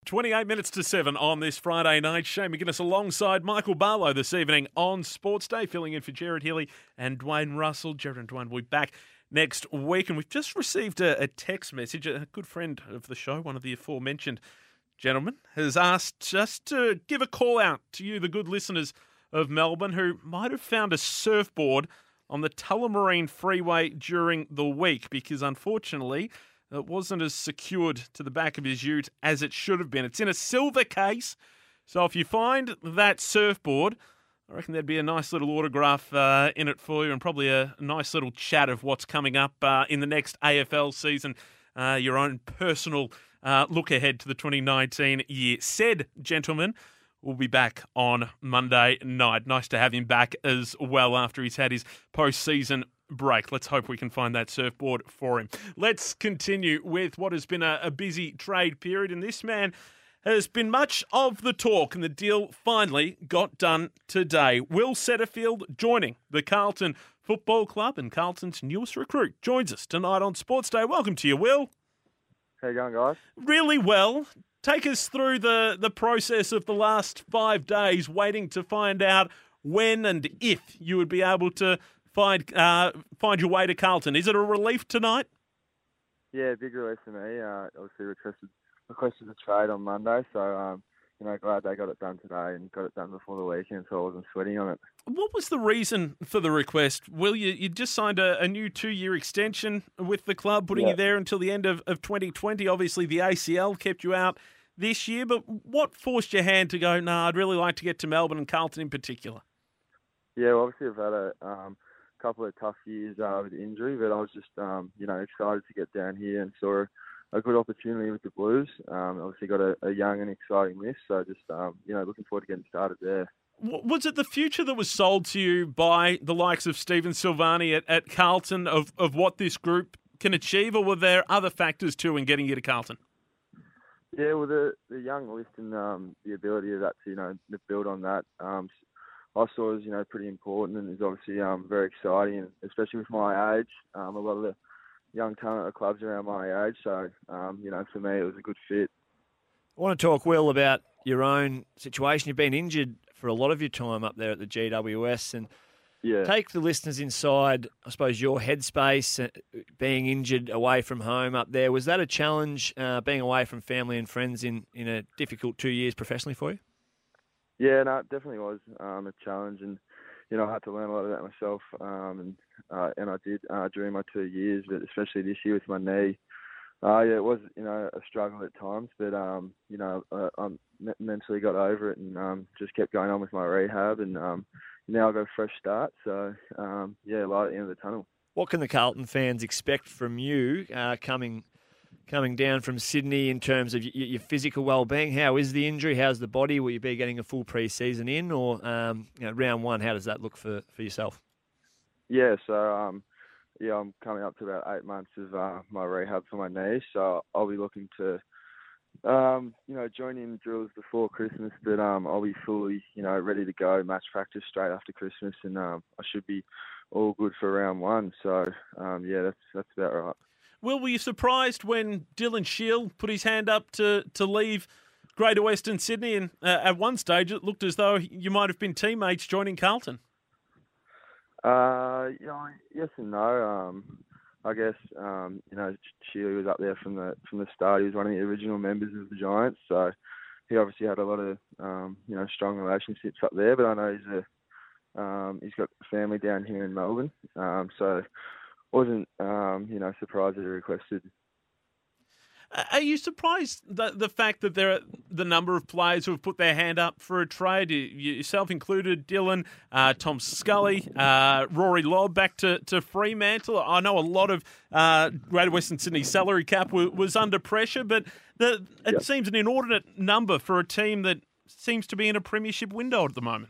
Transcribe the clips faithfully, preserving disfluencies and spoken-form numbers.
twenty-eight minutes to seven on this Friday night. Shane McGuinness alongside Michael Barlow this evening on Sports Day, filling in for Jared Healy and Dwayne Russell. Jared and Dwayne will be back next week. And we've just received a, a text message. A good friend of the show, one of the aforementioned gentlemen, has asked just to give a call out to you, the good listeners of Melbourne, who might have found a surfboard on the Tullamarine Freeway during the week, because unfortunately it wasn't as secured to the back of his ute as it should have been. It's in a silver case, so if you find that surfboard, I reckon there'd be a nice little autograph uh, in it for you, and probably a nice little chat of what's coming up uh, in the next A F L season, uh, your own personal uh, look ahead to the twenty nineteen year. Said gentleman will be back on Monday night. Nice to have him back as well after he's had his post-season break. Let's hope we can find that surfboard for him. Let's continue with what has been a, a busy trade period, and this man has been much of the talk, and the deal finally got done today. Will Setterfield joining the Carlton Football Club, and Carlton's newest recruit joins us tonight on Sports Day. Welcome to you, Will. How you going, guys? Really well. Take us through the, the process of the last five days, waiting to find out when and if you would be able to find uh, find your way to Carlton. Is it a relief tonight? Yeah, big relief for me. Uh, obviously requested requested a trade on Monday, so um, you know, glad they got it done today and got it done before the weekend, so I wasn't sweating on it. What was the reason for the request? Will, you, you just signed a, a new two-year extension with the club, putting yeah. you there until the end of, of twenty twenty. Obviously, the A C L kept you out this year, but what forced your hand to go, nah, I'd really like to get to Melbourne and Carlton in particular? Yeah, well, obviously I've had a um, couple of tough years uh, with injury, but I was just, um, you know, excited to get down here and saw a good opportunity with the Blues. Um, obviously got a, a young and exciting list, so just, um, you know, looking forward to getting started there. Was it the future that was sold to you by the likes of Stephen Silvani at, at Carlton of, of what this group can achieve, or were there other factors too in getting you to Carlton? Yeah, well, the, the young list and um, the ability of that to, you know, to build on that, um, I saw as, you know, pretty important, and is obviously um, very exciting, and especially with my age. Um, a lot of the young talent of clubs around my age, so, um, you know, for me it was a good fit. I want to talk, Will, about your own situation. You've been injured for a lot of your time up there at the G W S, and yeah. take the listeners inside, I suppose, your headspace, uh, being injured away from home up there. Was that a challenge, uh, being away from family and friends in, in a difficult two years professionally for you? Yeah, no, it definitely was um, a challenge, and, you know, I had to learn a lot of that myself, um, and uh, and I did uh, during my two years, but especially this year with my knee. Uh, yeah, it was, you know, a struggle at times, but, um, you know, I, I mentally got over it and um, just kept going on with my rehab, and um, now I've got a fresh start. So, um, yeah, light at the end of the tunnel. What can the Carlton fans expect from you uh, coming coming down from Sydney in terms of y- your physical well-being? How is the injury? How's the body? Will you be getting a full pre-season in, or um, you know, round one, how does that look for, for yourself? Yeah, so, um, yeah, I'm coming up to about eight months of uh, my rehab for my knee, so I'll be looking to, um, you know, join in drills before Christmas, but um, I'll be fully, you know, ready to go, match practice straight after Christmas, and um, I should be all good for round one. So, um, yeah, that's that's about right. Will, were you surprised when Dylan Shield put his hand up to, to leave Greater Western Sydney, and uh, at one stage it looked as though you might have been teammates joining Carlton? Uh, you know, yes and no. Um, I guess um, you know, Sheely was up there from the from the start. He was one of the original members of the Giants, so he obviously had a lot of um, you know, strong relationships up there. But I know he's a um, he's got family down here in Melbourne, um, so wasn't um, you know, surprised that he requested. Are you surprised that the fact that there are the number of players who have put their hand up for a trade, yourself included, Dylan, uh, Tom Scully, uh, Rory Lobb back to, to Fremantle? I know a lot of uh, Greater Western Sydney salary cap w- was under pressure, but the, it Yep. seems an inordinate number for a team that seems to be in a premiership window at the moment.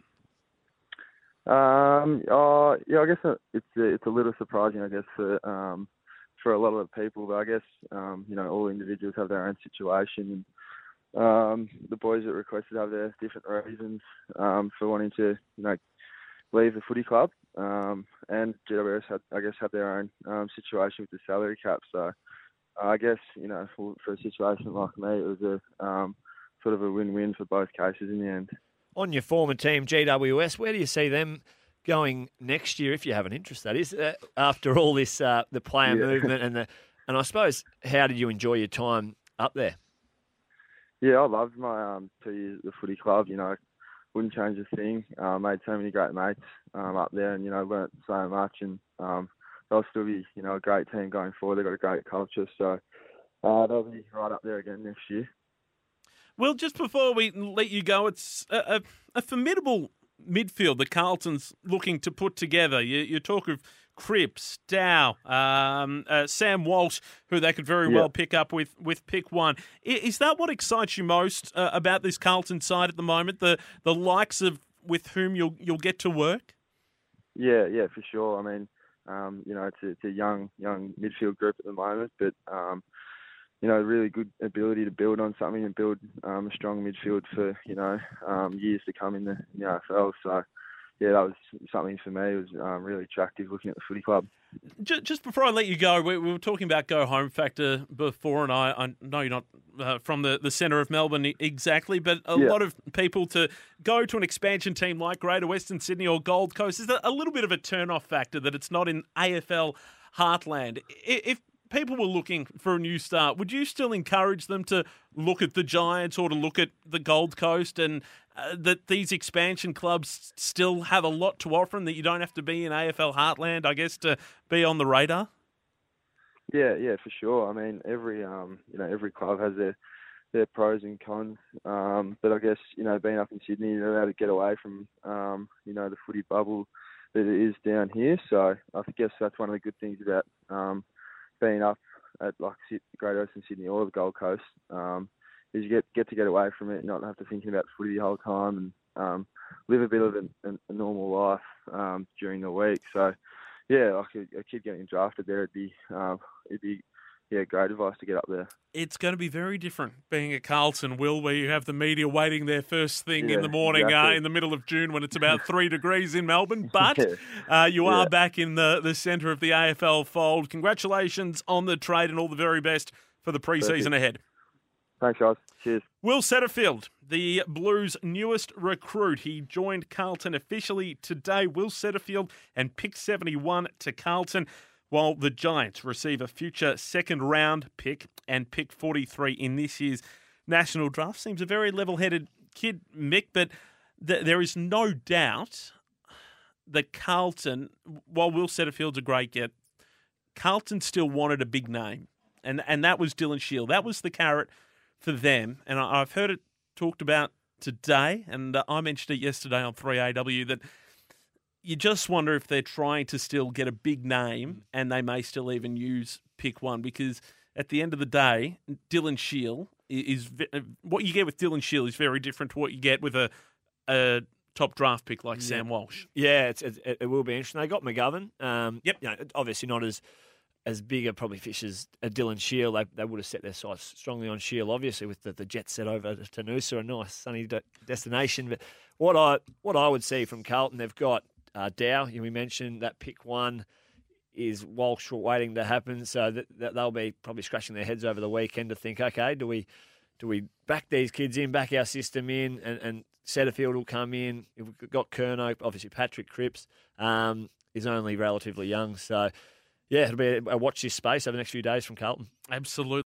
Um, uh, yeah, I guess it's a, it's a little surprising, I guess, for um, for a lot of the people, but I guess um, you know, all individuals have their own situation. And, um, the boys that requested have their different reasons um, for wanting to, you know, leave the footy club, um, and G W S had, I guess, had their own um, situation with the salary cap. So uh, I guess, you know, for, for a situation like me, it was a um, sort of a win-win for both cases in the end. On your former team, G W S, where do you see them going next year, if you have an interest, that is, uh, after all this, uh, the player Yeah. movement and the, and I suppose, how did you enjoy your time up there? Yeah, I loved my um, two years at the footy club. You know, wouldn't change a thing. Uh, made so many great mates um, up there, and you know, learnt so much. And um, they'll still be, you know, a great team going forward. They've got a great culture, so uh, they'll be right up there again next year. Well, just before we let you go, it's a, a, a formidable midfield that Carlton's looking to put together. You, you talk of Cripps, Dow, um, uh, Sam Walsh, who they could very Yeah. well pick up with, with pick one. I- Is that what excites you most uh, about this Carlton side at the moment? The the likes of with whom you'll you'll get to work? Yeah, yeah, for sure. I mean, um, you know, it's a, it's a young young midfield group at the moment, but um, you know, really good ability to build on something and build um, a strong midfield for, you know, um, years to come in the, in the R F L. So, yeah, that was something for me. It was um, really attractive looking at the footy club. Just, just before I let you go, we, we were talking about go home factor before, and I, I know you're not uh, from the, the centre of Melbourne exactly, but a Yeah. lot of people to go to an expansion team like Greater Western Sydney or Gold Coast is a little bit of a turn-off factor that it's not in A F L heartland. I- If people were looking for a new start, would you still encourage them to look at the Giants or to look at the Gold Coast, and uh, that these expansion clubs still have a lot to offer and that you don't have to be in A F L heartland, I guess, to be on the radar? Yeah, yeah, for sure. I mean, every um, you know, every club has their their pros and cons. Um, but I guess, you know, being up in Sydney, you're able to get away from um, you know, the footy bubble that it is down here. So I guess that's one of the good things about um, being up at like Greater Western Sydney or the Gold Coast, um, is you get get to get away from it, not have to thinking about footy the whole time, and um, live a bit of a, a normal life um, during the week. So, yeah, like a, a kid getting drafted there, it'd be um, it'd be yeah great advice to get up there. It's going to be very different being at Carlton, Will, where you have the media waiting there first thing Yeah, in the morning exactly. uh, in the middle of June when it's about three degrees in Melbourne. But Yeah. uh, you are Yeah. back in the, the centre of the A F L fold. Congratulations on the trade and all the very best for the pre-season Perfect. ahead. Thanks, guys. Cheers. Will Setterfield, the Blues' newest recruit. He joined Carlton officially today. Will Setterfield and pick seventy-one to Carlton, while the Giants receive a future second-round pick and pick forty-three in this year's national draft. Seems a very level-headed kid, Mick, but th- there is no doubt that Carlton, while Will Setterfield's a great get, Carlton still wanted a big name, and and that was Dylan Shield. That was the carrot for them, and I- I've heard it talked about today, and uh, I mentioned it yesterday on three A W, that you just wonder if they're trying to still get a big name, and they may still even use pick one, because at the end of the day, Dylan Shield is, ve- what you get with Dylan Shield is very different to what you get with a a top draft pick like Yeah. Sam Walsh. Yeah, it's, it, it will be interesting. They got McGovern. Um, Yep. You know, obviously not as as big a probably fish as a Dylan Shield. They, they would have set their sights strongly on Shield, obviously, with the, the jet set over to Noosa, a nice sunny de- destination. But what I what I would see from Carlton, they've got uh, Dow. We mentioned that pick one is Walsh waiting to happen, so that, that they'll be probably scratching their heads over the weekend to think, okay, do we do we back these kids in, back our system in, and, and Setterfield will come in. We've got Kerno, obviously Patrick Cripps um, is only relatively young, so yeah, it'll be a watch this space over the next few days from Carlton. Absolutely.